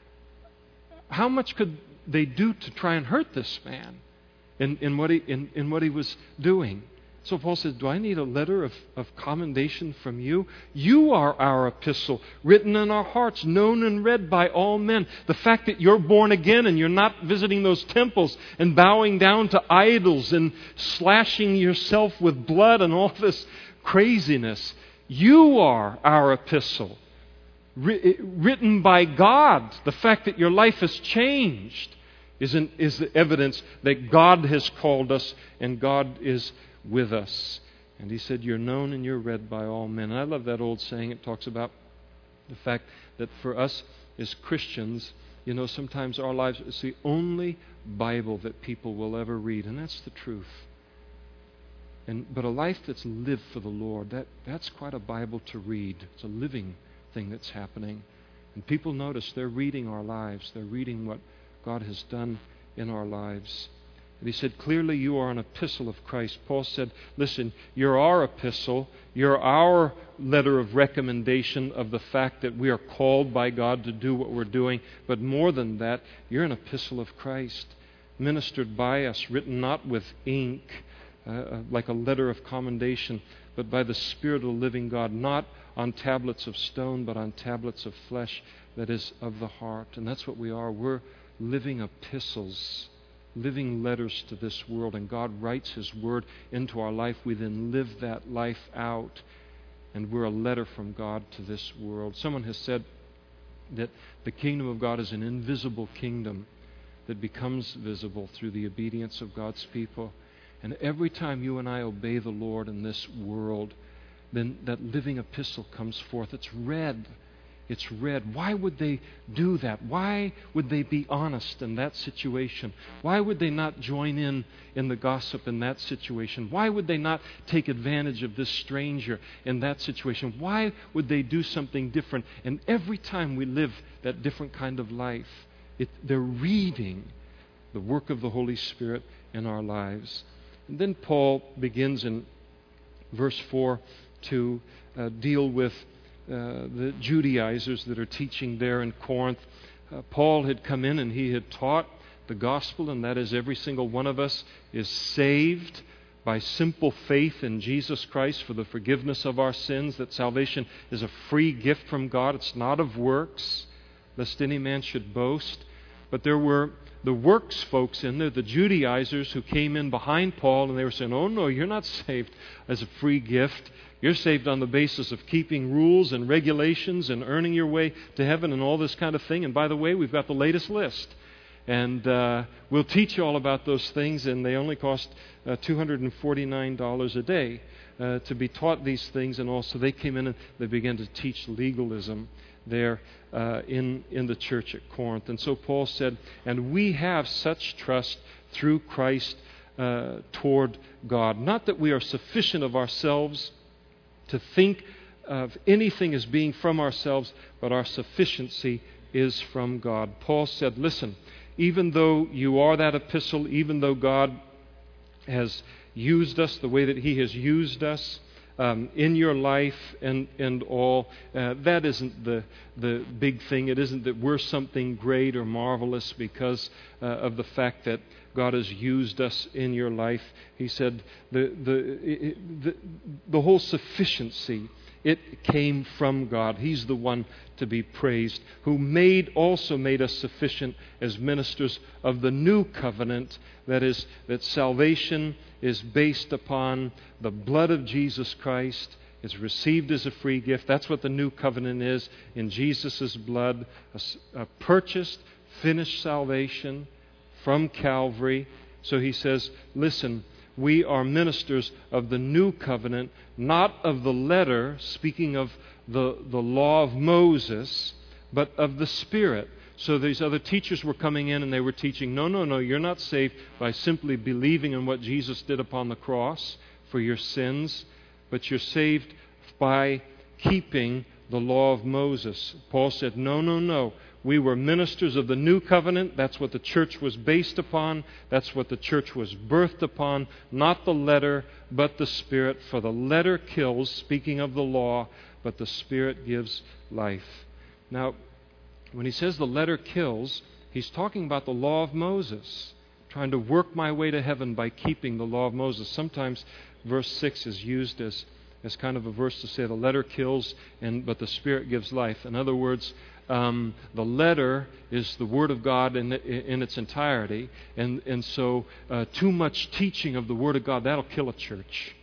how much could they do to try and hurt this man in, in what he in, in what he was doing? So Paul says, do I need a letter of, of commendation from you? You are our epistle, written in our hearts, known and read by all men. The fact that you're born again and you're not visiting those temples and bowing down to idols and slashing yourself with blood and all this craziness. You are our epistle, written by God. The fact that your life has changed is, an, is the evidence that God has called us and God is with us. And he said, you're known and you're read by all men. And I love that old saying. It talks about the fact that for us as Christians, you know, sometimes our lives is the only Bible that people will ever read. And that's the truth. And but a life that's lived for the Lord, that, that's quite a Bible to read. It's a living thing that's happening. And people notice they're reading our lives. They're reading what God has done in our lives. And he said, clearly you are an epistle of Christ. Paul said, listen, you're our epistle. You're our letter of recommendation of the fact that we are called by God to do what we're doing. But more than that, you're an epistle of Christ, ministered by us, written not with ink, uh, like a letter of commendation, but by the Spirit of the living God, not on tablets of stone, but on tablets of flesh, that is of the heart. And that's what we are. We're living epistles, living letters to this world, and God writes His Word into our life. We then live that life out, and we're a letter from God to this world. Someone has said that the kingdom of God is an invisible kingdom that becomes visible through the obedience of God's people. And every time you and I obey the Lord in this world, then that living epistle comes forth. It's read. It's read. Why would they do that? Why would they be honest in that situation? Why would they not join in in the gossip in that situation? Why would they not take advantage of this stranger in that situation? Why would they do something different? And every time we live that different kind of life, it, they're reading the work of the Holy Spirit in our lives. And then Paul begins in verse four to uh, deal with Uh, the Judaizers that are teaching there in Corinth. Uh, Paul had come in and he had taught the gospel, and that is every single one of us is saved by simple faith in Jesus Christ for the forgiveness of our sins, that salvation is a free gift from God. It's not of works, lest any man should boast. But there were the works folks in there, the Judaizers, who came in behind Paul, and they were saying, oh no, you're not saved as a free gift. You're saved on the basis of keeping rules and regulations and earning your way to heaven and all this kind of thing. And by the way, we've got the latest list. And uh, we'll teach you all about those things, and they only cost uh, two hundred forty-nine dollars a day uh, to be taught these things. And also they came in and they began to teach legalism there uh, in, in the church at Corinth. And so Paul said, and we have such trust through Christ uh, toward God. Not that we are sufficient of ourselves to think of anything as being from ourselves, but our sufficiency is from God. Paul said, listen, even though you are that epistle, even though God has used us the way that He has used us um, in your life and, and all, uh, that isn't the, the big thing. It isn't that we're something great or marvelous because uh, of the fact that God has used us in your life. He said the the the, the whole sufficiency, it came from God. He's the one to be praised, who made also made us sufficient as ministers of the new covenant. That is, that salvation is based upon the blood of Jesus Christ. It's received as a free gift. That's what the new covenant is, in Jesus' blood, a, a purchased, finished salvation from Calvary, So he says, listen, we are ministers of the new covenant, not of the letter, speaking of the, the law of Moses, but of the Spirit. So these other teachers were coming in and they were teaching, no, no, no, you're not saved by simply believing in what Jesus did upon the cross for your sins, but you're saved by keeping the law of Moses. Paul said, no, no, no. We were ministers of the new covenant. That's what the church was based upon. That's what the church was birthed upon. Not the letter, but the Spirit. For the letter kills, speaking of the law, but the Spirit gives life. Now, when he says the letter kills, he's talking about the law of Moses, trying to work my way to heaven by keeping the law of Moses. Sometimes verse six is used as, as kind of a verse to say the letter kills, and but the Spirit gives life. In other words, um, the letter is the Word of God in, in its entirety, and, and so uh, too much teaching of the Word of God, that'll kill a church.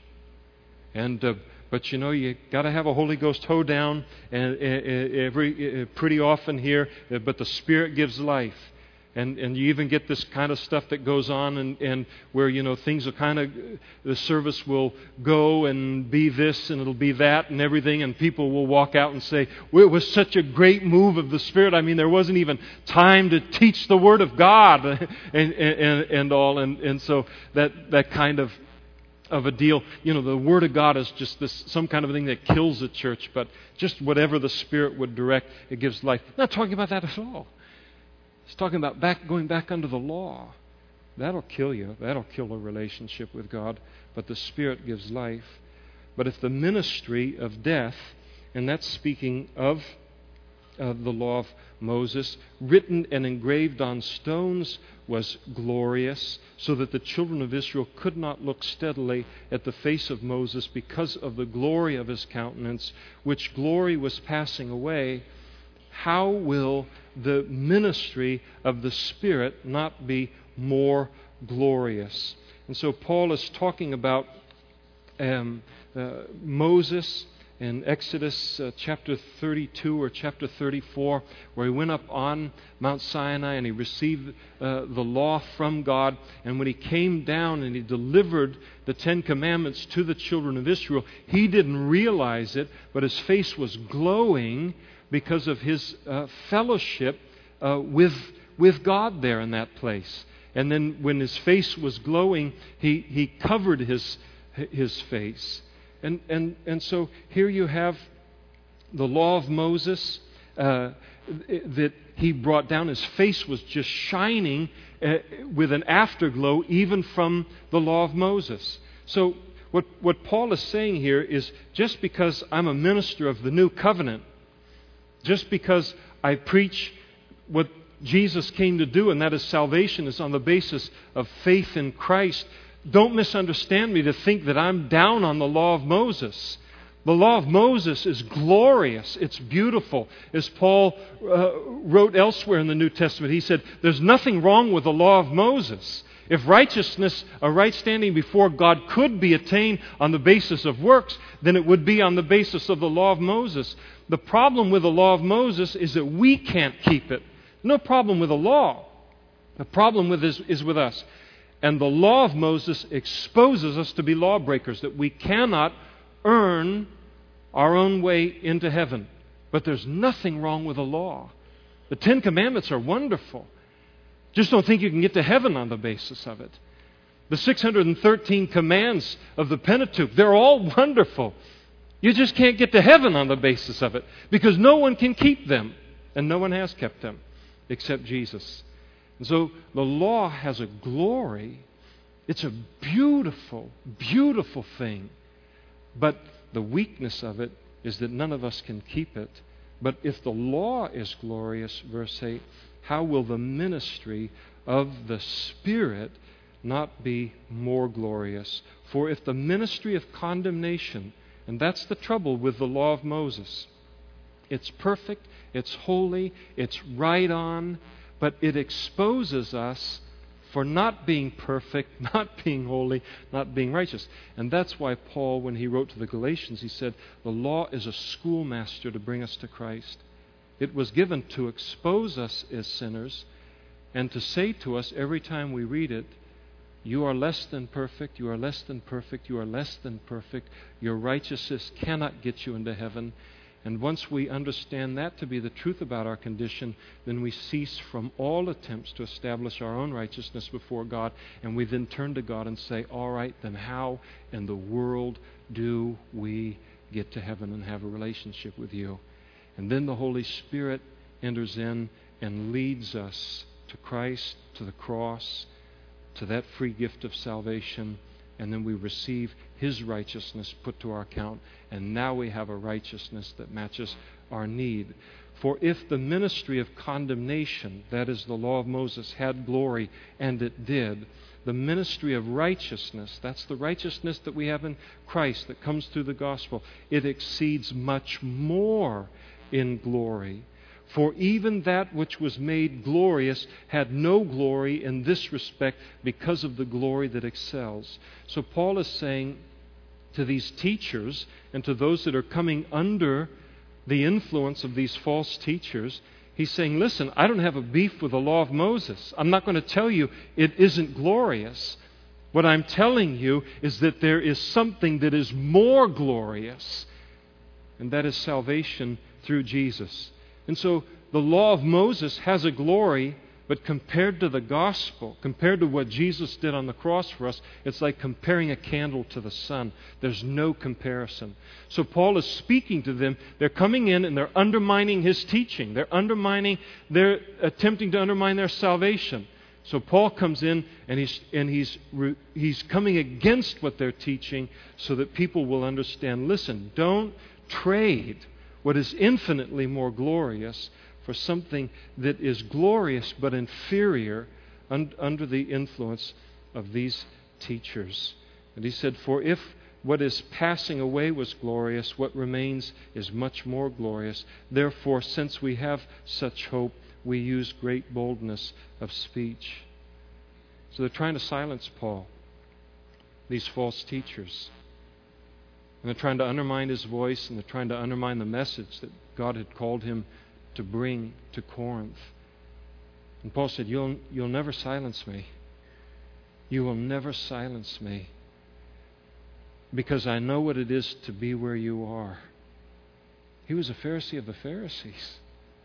And uh, But you know, you got to have a Holy Ghost hoedown and every pretty often here. But the Spirit gives life, and and you even get this kind of stuff that goes on, and, and where you know things are kind of the service will go and be this and it'll be that and everything, and people will walk out and say, well, it was such a great move of the Spirit. I mean, there wasn't even time to teach the Word of God and and and all, and and so that that kind of. of a deal. You know, the Word of God is just this some kind of thing that kills the church, but just whatever the Spirit would direct, it gives life. Not talking about that at all. It's talking about back going back under the law. That'll kill you. That'll kill a relationship with God. But the Spirit gives life. But if the ministry of death, and that's speaking of uh, the law of Moses, written and engraved on stones, was glorious, so that the children of Israel could not look steadily at the face of Moses because of the glory of his countenance, which glory was passing away. How will the ministry of the Spirit not be more glorious? And so Paul is talking about um, uh, Moses in Exodus uh, chapter thirty-two or chapter thirty-four, where he went up on Mount Sinai and he received uh, the law from God. And when he came down and he delivered the Ten Commandments to the children of Israel, he didn't realize it, but his face was glowing because of his uh, fellowship uh, with, with God there in that place. And then when his face was glowing, he, he covered his, his face. And, and and so here you have the law of Moses uh, that he brought down. His face was just shining uh, with an afterglow even from the law of Moses. So what, what Paul is saying here is, just because I'm a minister of the new covenant, just because I preach what Jesus came to do, and that is salvation is on the basis of faith in Christ, don't misunderstand me to think that I'm down on the law of Moses. The law of Moses is glorious. It's beautiful. As Paul uh, wrote elsewhere in the New Testament, he said, there's nothing wrong with the law of Moses. If righteousness, a right standing before God, could be attained on the basis of works, then it would be on the basis of the law of Moses. The problem with the law of Moses is that we can't keep it. No problem with the law. The problem with this is with us. And the law of Moses exposes us to be lawbreakers, that we cannot earn our own way into heaven. But there's nothing wrong with the law. The Ten Commandments are wonderful. Just don't think you can get to heaven on the basis of it. The six hundred thirteen commands of the Pentateuch, they're all wonderful. You just can't get to heaven on the basis of it, because no one can keep them, and no one has kept them except Jesus. And so the law has a glory. It's a beautiful, beautiful thing. But the weakness of it is that none of us can keep it. But if the law is glorious, verse eight, how will the ministry of the Spirit not be more glorious? For if the ministry of condemnation, and that's the trouble with the law of Moses, it's perfect, it's holy, it's right on, but it exposes us for not being perfect, not being holy, not being righteous. And that's why Paul, when he wrote to the Galatians, he said, the law is a schoolmaster to bring us to Christ. It was given to expose us as sinners and to say to us every time we read it, You are less than perfect, you are less than perfect, you are less than perfect. Your righteousness cannot get you into heaven. And once we understand that to be the truth about our condition, then we cease from all attempts to establish our own righteousness before God, and we then turn to God and say, all right, then how in the world do we get to heaven and have a relationship with you? And then the Holy Spirit enters in and leads us to Christ, to the cross, to that free gift of salvation, and then we receive His righteousness put to our account, and now we have a righteousness that matches our need. For if the ministry of condemnation, that is the law of Moses, had glory, and it did, the ministry of righteousness, that's the righteousness that we have in Christ that comes through the gospel, it exceeds much more in glory. For even that which was made glorious had no glory in this respect because of the glory that excels. So Paul is saying to these teachers and to those that are coming under the influence of these false teachers, he's saying, listen, I don't have a beef with the law of Moses. I'm not going to tell you it isn't glorious. What I'm telling you is that there is something that is more glorious, and that is salvation through Jesus. And so the law of Moses has a glory, but compared to the gospel, compared to what Jesus did on the cross for us, it's like comparing a candle to the sun. There's no comparison. So Paul is speaking to them. They're coming in and they're undermining his teaching. They're undermining, they're attempting to undermine their salvation. So Paul comes in and he's and he's he's coming against what they're teaching so that people will understand. Listen, don't trade what is infinitely more glorious for something that is glorious but inferior un- under the influence of these teachers. And he said, for if what is passing away was glorious, what remains is much more glorious. Therefore, since we have such hope, we use great boldness of speech. So they're trying to silence Paul, these false teachers. And they're trying to undermine his voice, and they're trying to undermine the message that God had called him to bring to Corinth. And Paul said, you'll, you'll never silence me. You will never silence me, because I know what it is to be where you are. He was a Pharisee of the Pharisees.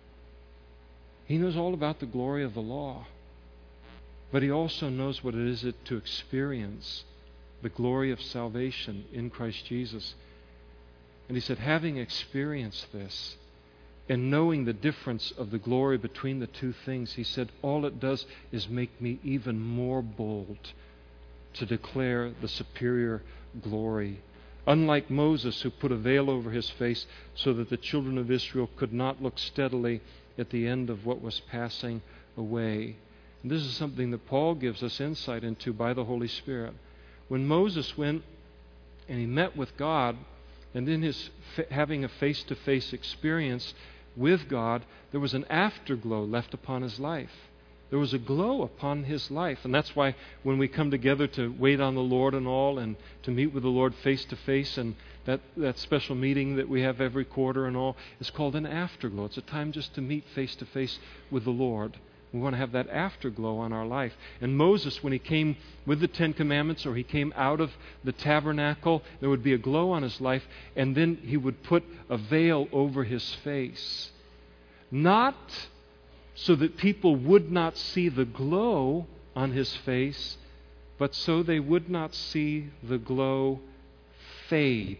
He knows all about the glory of the law, but he also knows what it is to experience the glory of salvation in Christ Jesus. And he said, having experienced this and knowing the difference of the glory between the two things, he said, all it does is make me even more bold to declare the superior glory. Unlike Moses, who put a veil over his face so that the children of Israel could not look steadily at the end of what was passing away. And this is something that Paul gives us insight into by the Holy Spirit. When Moses went and he met with God, and in his fa- having a face-to-face experience with God, there was an afterglow left upon his life. There was a glow upon his life. And that's why when we come together to wait on the Lord and all, and to meet with the Lord face-to-face, and that, that special meeting that we have every quarter and all, is called an afterglow. It's a time just to meet face-to-face with the Lord. We want to have that afterglow on our life. And Moses, when he came with the Ten Commandments, or he came out of the tabernacle, there would be a glow on his life, and then he would put a veil over his face. Not so that people would not see the glow on his face, but so they would not see the glow fade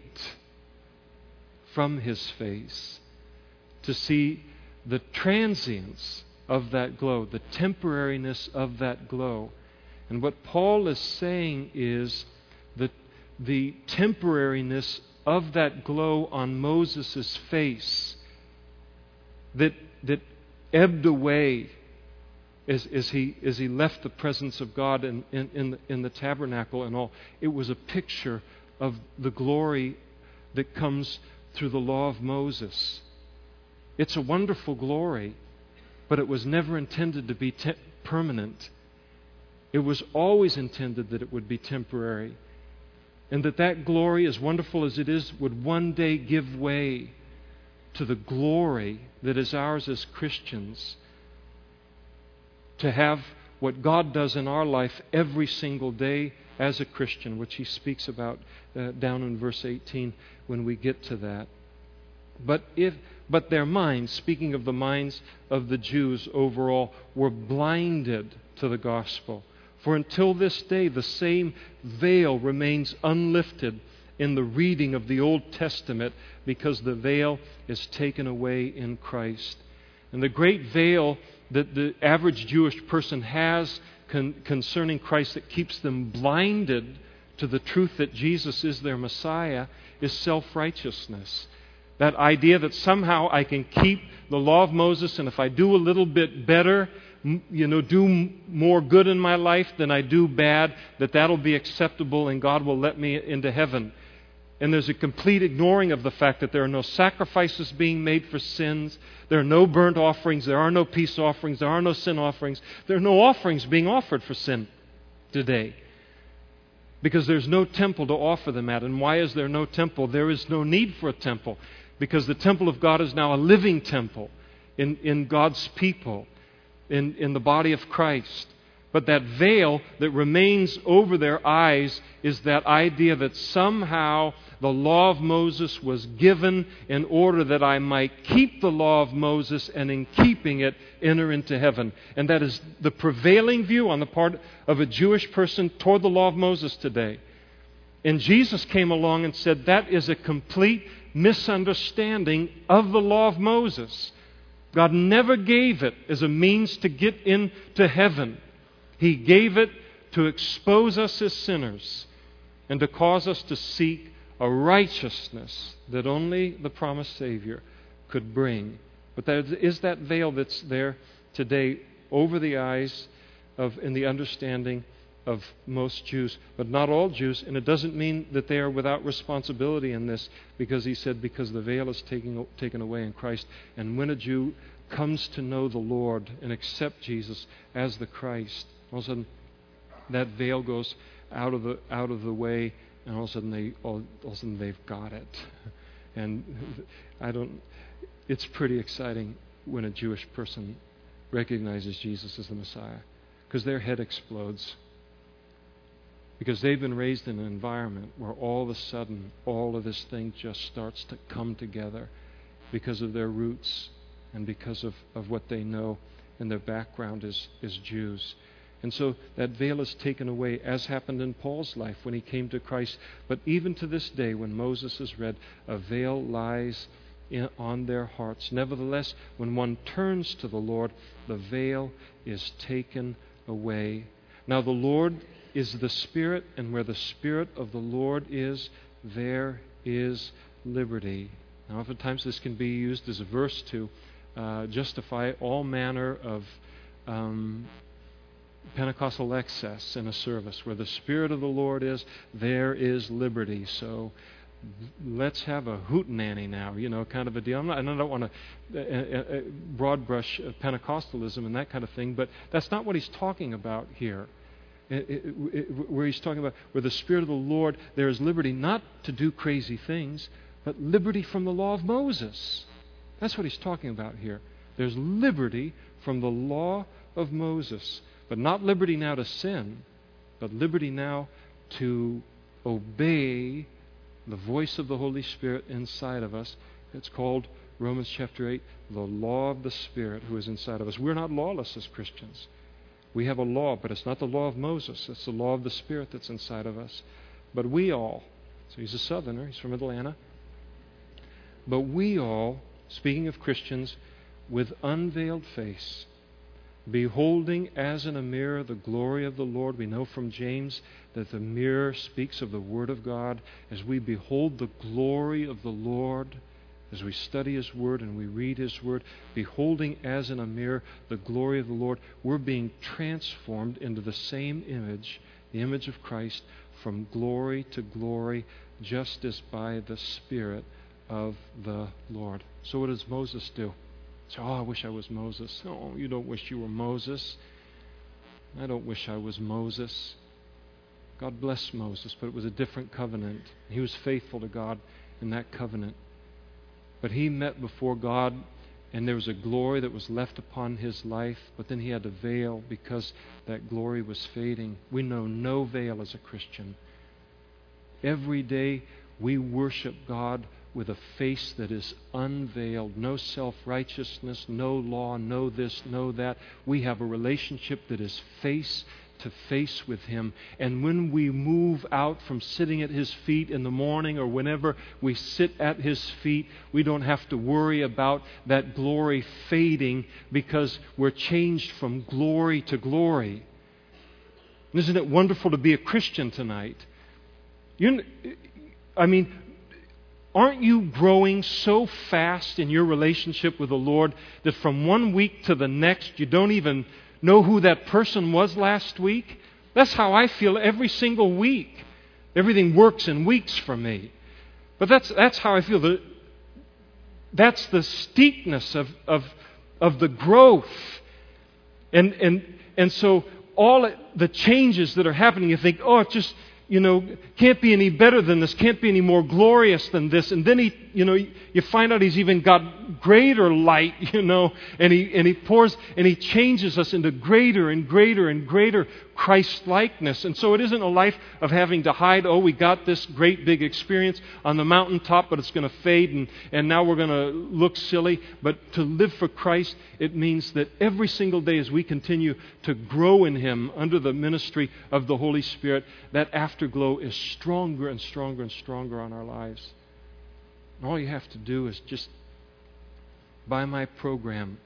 from his face. To see the transience of that glow, the temporariness of that glow. And what Paul is saying is that the temporariness of that glow on Moses' face that that ebbed away as, as he as he left the presence of God in, in, in, the, in the tabernacle and all. It was a picture of the glory that comes through the law of Moses. It's a wonderful glory, but it was never intended to be te- permanent. It was always intended that it would be temporary. And that that glory, as wonderful as it is, would one day give way to the glory that is ours as Christians. To have what God does in our life every single day as a Christian, which he speaks about uh, down in verse eighteen when we get to that. But if but their minds, speaking of the minds of the Jews overall, were blinded to the gospel. For until this day, the same veil remains unlifted in the reading of the Old Testament, because the veil is taken away in Christ. And the great veil that the average Jewish person has con- concerning Christ that keeps them blinded to the truth that Jesus is their Messiah is self-righteousness. That idea that somehow I can keep the law of Moses, and if I do a little bit better, you know, do more good in my life than I do bad, that that'll be acceptable and God will let me into heaven. And there's a complete ignoring of the fact that there are no sacrifices being made for sins. There are no burnt offerings. There are no peace offerings. There are no sin offerings. There are no offerings being offered for sin today, because there's no temple to offer them at. And why is there no temple? There is no need for a temple, because the temple of God is now a living temple in, in God's people, in, in the body of Christ. But that veil that remains over their eyes is that idea that somehow the law of Moses was given in order that I might keep the law of Moses, and in keeping it, enter into heaven. And that is the prevailing view on the part of a Jewish person toward the law of Moses today. And Jesus came along and said that is a complete misunderstanding of the law of Moses. God never gave it as a means to get into heaven. He gave it to expose us as sinners and to cause us to seek a righteousness that only the promised Savior could bring. But there is that veil that's there today over the eyes of, in the understanding of most Jews, but not all Jews. And it doesn't mean that they are without responsibility in this, because he said, because the veil is taken, taken away in Christ. And when a Jew comes to know the Lord and accept Jesus as the Christ, all of a sudden that veil goes out of the out of the way, and all of a sudden they all, all of a sudden they've got it. And I don't. It's pretty exciting when a Jewish person recognizes Jesus as the Messiah, because their head explodes. Because they've been raised in an environment where all of a sudden all of this thing just starts to come together because of their roots and because of, of what they know and their background as, as Jews. And so that veil is taken away, as happened in Paul's life when he came to Christ. But even to this day, when Moses is read, a veil lies in, on their hearts. Nevertheless, when one turns to the Lord, the veil is taken away. Now the Lord is the Spirit, and where the Spirit of the Lord is, there is liberty. Now, oftentimes this can be used as a verse to uh, justify all manner of um, Pentecostal excess in a service. Where the Spirit of the Lord is, there is liberty. So let's have a hootenanny now, you know, kind of a deal. I'm not, and I don't want to uh, uh, broad brush Pentecostalism and that kind of thing, but that's not what he's talking about here. It, it, it, where he's talking about where the Spirit of the Lord, there is liberty, not to do crazy things, but liberty from the law of Moses. That's what he's talking about here. There's liberty from the law of Moses, but not liberty now to sin, but liberty now to obey the voice of the Holy Spirit inside of us. It's called, Romans chapter eight, the law of the Spirit who is inside of us. We're not lawless as Christians. We have a law, but it's not the law of Moses. It's the law of the Spirit that's inside of us. But we all, so he's a Southerner, he's from Atlanta, but we all, speaking of Christians, with unveiled face, beholding as in a mirror the glory of the Lord. We know from James that the mirror speaks of the Word of God. As we behold the glory of the Lord, as we study His Word and we read His Word, beholding as in a mirror the glory of the Lord, we're being transformed into the same image, the image of Christ, from glory to glory, just as by the Spirit of the Lord. So what does Moses do? So, oh, I wish I was Moses. Oh, you don't wish you were Moses. I don't wish I was Moses. God bless Moses, but it was a different covenant. He was faithful to God in that covenant. But he met before God and there was a glory that was left upon his life, but then he had a veil because that glory was fading. We know no veil as a Christian. Every day we worship God with a face that is unveiled. No self-righteousness, no law, no this, no that. We have a relationship that is face to face with Him. And when we move out from sitting at His feet in the morning or whenever we sit at His feet, we don't have to worry about that glory fading because we're changed from glory to glory. Isn't it wonderful to be a Christian tonight? You, I mean, aren't you growing so fast in your relationship with the Lord that from one week to the next you don't even know who that person was last week? That's how I feel every single week. Everything works in weeks for me. But that's that's how I feel. The, that's the steepness of, of, of the growth. And, and, and so all the changes that are happening, you think, oh, it just... you know, can't be any better than this, can't be any more glorious than this. And then he, you know, you find out he's even got greater light, you know, and he and he pours and he changes us into greater and greater and greater Christ-likeness. And so it isn't a life of having to hide, oh, we got this great big experience on the mountaintop, but it's going to fade and, and now we're going to look silly. But to live for Christ, it means that every single day as we continue to grow in Him under the ministry of the Holy Spirit, that afterglow is stronger and stronger and stronger on our lives. And all you have to do is just buy my program.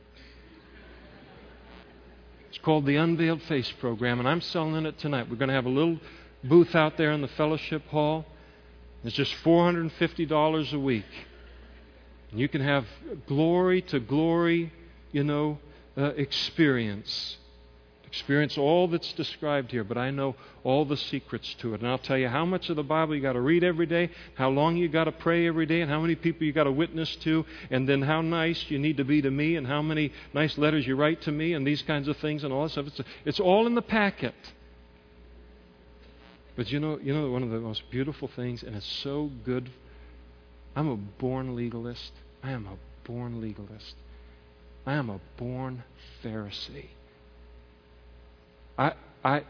It's called the Unveiled Face Program, and I'm selling it tonight. We're going to have a little booth out there in the fellowship hall. It's just four hundred fifty dollars a week. And you can have glory to glory, you know, uh, experience. Experience all that's described here, but I know all the secrets to it. And I'll tell you how much of the Bible you got to read every day, how long you got to pray every day, and how many people you got to witness to, and then how nice you need to be to me, and how many nice letters you write to me, and these kinds of things, and all that stuff. It's, it's all in the packet. But you know, you know, one of the most beautiful things, and it's so good. I'm a born legalist. I am a born legalist. I am a born Pharisee. I, I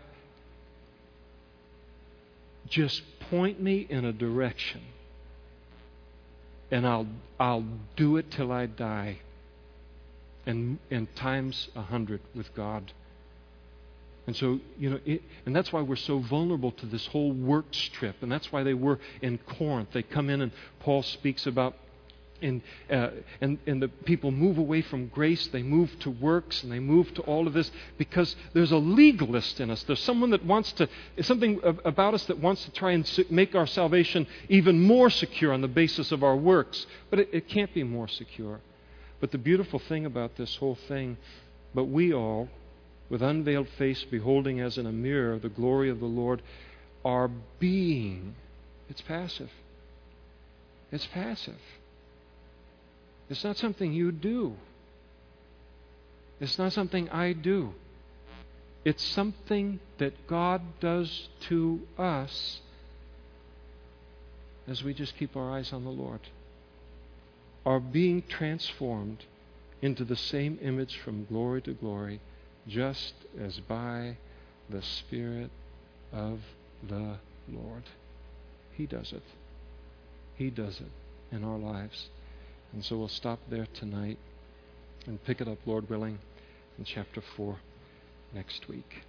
just point me in a direction, and I'll I'll do it till I die. And and times a hundred with God. And so, you know, it, and that's why we're so vulnerable to this whole works trip. And that's why they were in Corinth. They come in, and Paul speaks about. And, uh, and and the people move away from grace, they move to works, and they move to all of this because there's a legalist in us. There's someone that wants to, something about us that wants to try and make our salvation even more secure on the basis of our works. But it, it can't be more secure. But the beautiful thing about this whole thing, but we all, with unveiled face, beholding as in a mirror the glory of the Lord, are being, it's passive. It's passive. It's not something you do. It's not something I do. It's something that God does to us as we just keep our eyes on the Lord. Are being transformed into the same image from glory to glory, just as by the Spirit of the Lord. He does it. He does it in our lives. And so we'll stop there tonight and pick it up, Lord willing, in chapter four next week.